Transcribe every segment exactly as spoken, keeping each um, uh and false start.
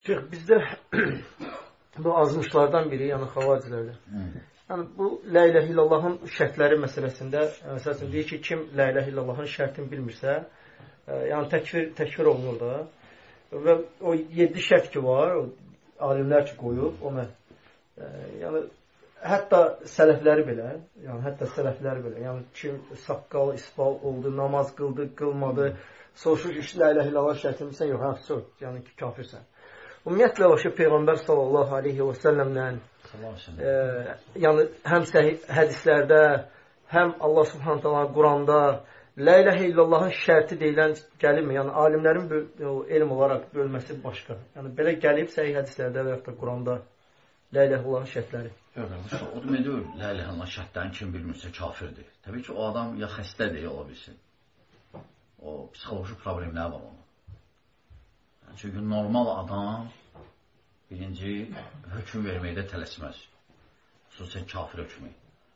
Şeyh, bizdə bu azmışlardan biri, yəni xavaricilərdə. Yəni bu la ilahe illallahın şərtləri məsələsində, məsələn deyir ki, kim la ilahe illallahın şərtini bilmirsə, yəni təkfir təkfir olunur da. Və o yeddi şərt ki var, o alimlər ki qoyub, o mən yəni hətta sələfləri belə, yəni hətta sələfləri belə, yəni kim saqqal, isbal oldu, namaz qıldı, qılmadı, soruşur ki, la ilahe illallah şərtini bilsən, yox, hə, sor, yəni ki, kafirsən. Ümumiyyətlə, o ki, Peyğəmbər sallallahu aleyhi və səlləmlə e, yəni həm hədislərdə, həm Allah subhanət hala Quranda la ilahe illallahın şərti deyilən gəlirmi? Yəni, alimlərin elm olaraq bölməsi başqa. Yəni, belə gəlib səhih hədislərdə və yaxud da Quranda la ilahe illallahın şərtləri. Yox, qardaş, o demək deyil, la ilahe illallah şərtlərini kim bilmirsə kafirdir. Təbii ki, o adam ya xəstədir, ya ola bilsin. O, psixoloji problemlər var onun. Çünki normal adam birinci hökm verməkdə tələsməz. Xüsusən kafir hökmü.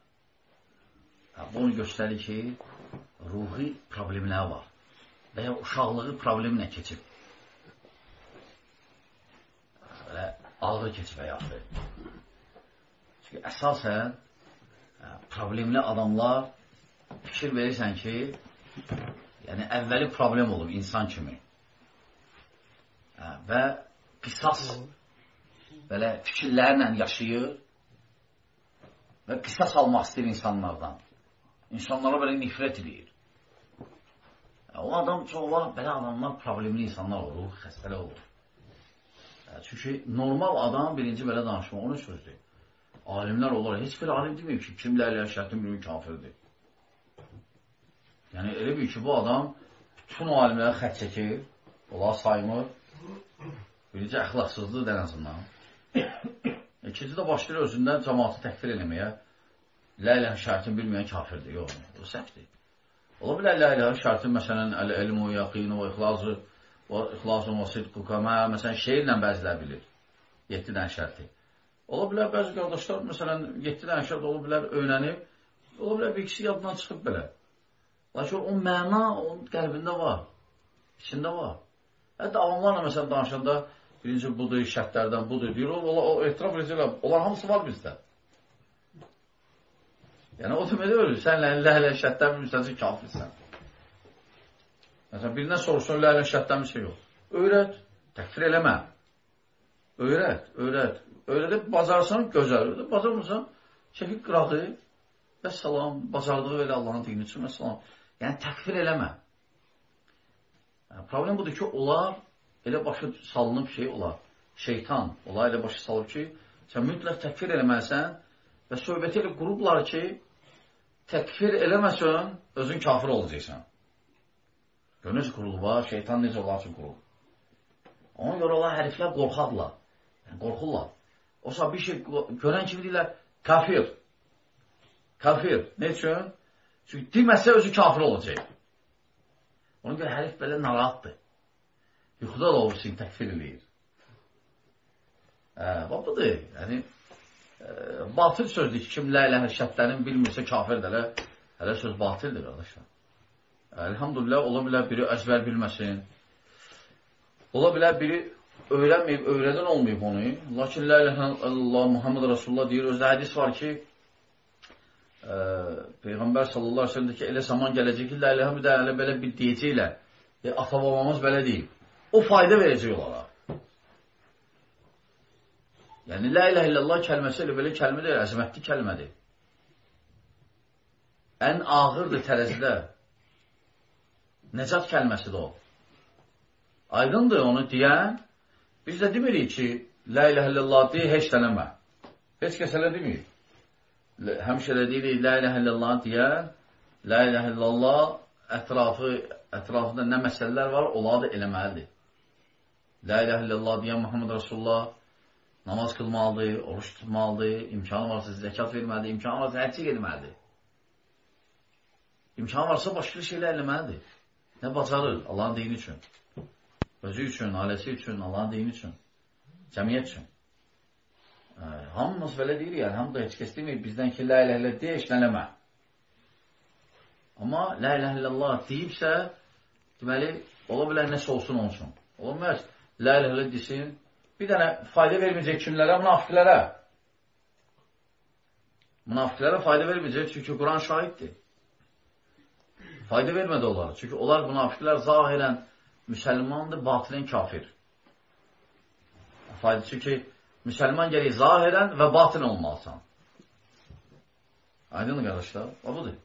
Bunu göstərir ki, ruhi problemlər var. Və ya uşaqlığı problemlə keçib. Və ağır keçib həyatı. Çünki əsasən problemli adamlar fikir verirsən ki, yəni əvvəli problem olub insan kimi. Və qisas belə fikirlərlə yaşayır və qisas almaq istəyir insanlardan. İnsanlara belə nifrət edir. O adam çox var, belə adamlar problemli insanlar olur, xəstələ olur. Çünki normal adam birinci belə danışma, onun sözdür. Alimlər olur, heç bir alim deməyib ki, kimlərlə şərtin bir kafirdir. Yəni, elə bir ki, bu adam bütün alimlərə xət çəkir, onlar saymır. Birinci əxlaqsızlığı ən azından. İkinci də başlayır özündən cəmaatı təkfir eləməyə. La ilahe şərtini bilməyən kafirdir. Yox, o səhvdir. Ola bilər la ilahe şərtin, məsələn, əl-ilmu, yaqinu və ixlazı və ixlazun və sidqu qəmə, məsələn, şeirlə bəzilər bilir. Yeddi dənə şərti. Ola bilər bəzi qardaşlar, məsələn, yeddi dənə şərt ola bilər öyrənib, ola bilər bir ikisi yadından çıxıb belə. Lakin o məna onun qəlbində var, içində var. Hətta avamlarla məsələn danışanda birinci budur, şərtlərdən budur deyir, o, o, o etiraf edəcəklər, onlar hamısı var bizdə. Yəni o deməli ölür, sən ləhlə şərtlər bilmirsən ki, kafirsən. Məsələn, birindən soruşsun, ləhlə şərtlər bilmirsən yox. Öyrət, təkfir eləmə. Öyrət, öyrət. Öyrədib bacarsan, gözəl. Öyrədib bacarmırsan, çəkib qırağı, və salam, bacardığı elə Allahın dini üçün, və salam. Yəni təkfir eləmə. Problem budur ki, onlar elə başa salınıb şey olar. Şeytan, onlar elə başa salıb ki, sən mütləq təkfir eləməlisən və söhbəti elə qurublar ki, təkfir eləməsən, özün kafir olacaqsan. Gör, necə qurulub var, şeytan necə olar ki, qurulub. Ona görə olan həriflər qorxadırlar, yəni qorxurlar. Oysa bir şey görən kimi deyirlər, kafir. Kafir. Ne üçün? Çünki deməsə özü kafir olacaq. Ona görə hərif belə narahatdır. Yuxuda da olursun, təkfir eləyir. Bax, budur. Yəni, batıl sözdür ki, kim la ilahe şərtlərini bilmirsə kafirdir. Hələ söz batildir, qardaşlar. Elhamdülillah, ola bilər biri əzbər bilməsin. Ola bilər biri öyrənməyib, öyrədən olmayıb onu. Lakin la ilahe illallah, Muhammed Rasulullah deyir, özdə hədis var ki, Peyğəmbər sallallahu aleyhi ve sellem'də ki, elə zaman gələcək ki, la ilahe müdələ belə bir deyəcəklər. E, ata-babamız belə deyil. O fayda verəcək olaraq. Yəni, la ilahe illallah kəlməsi elə belə kəlmə deyil, əzəmətli kəlmədir. Ən ağırdır tərəzidə. Nəcat kəlməsidir o. Aydındır onu deyən, biz də demirik ki, la ilahe illallah deyə heç dənəmə. Heç kəs elə demir. Həmişə də deyirik, la ilahe illallah deyən, la ilahe illallah ətrafı, ətrafında nə məsələlər var, onları da eləməlidir. La ilahe illallah deyən Muhammed Rasulullah namaz qılmalıdır, oruç tutmalıdır, imkanı varsa zəkat verməlidir, imkanı varsa həcci verməlidir. İmkanı varsa başqa şeylər eləməlidir. Nə bacarır? Allahın dini üçün. Özü üçün, ailəsi üçün, Allahın dini üçün, cəmiyyət üçün. Hamımız belə deyir, yəni, hamı da heç kəs deməyir, bizdən ki, la ilahe illallah deyə işlənəmə. Amma la ilahe illallah deyibsə, deməli, ola bilər nəsə olsun olsun. Olmaz, la ilahe illallah desin, bir dənə fayda verməyəcək kimlərə? Münafiqlərə. Münafiqlərə fayda verməyəcək, çünki Quran şahiddir. Fayda vermədi onlara. Çünki onlar, münafiqlər zahirən müsəlmandır, batilən kafir. Fayda, çünki müsəlman gəlir zahirən və batin olmalısan. Aydın qardaşlar, o budur.